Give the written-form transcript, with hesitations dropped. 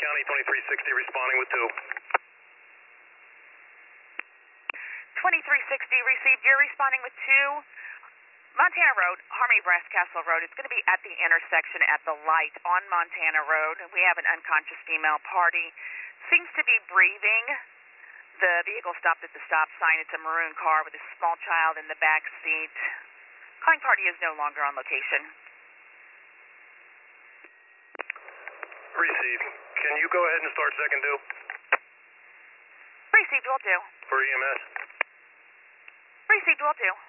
County, 2360, responding with 2. 2360 received. You're responding with 2. Montana Road, Harmony Brass Castle Road. It's going to be at the intersection at the light on Montana Road. We have an unconscious female party. Seems to be breathing. The vehicle stopped at the stop sign. It's a maroon car with a small child in the back seat. Calling party is no longer on location. Received. Can you go ahead and start second due? Received, will do. For EMS? Received, will do.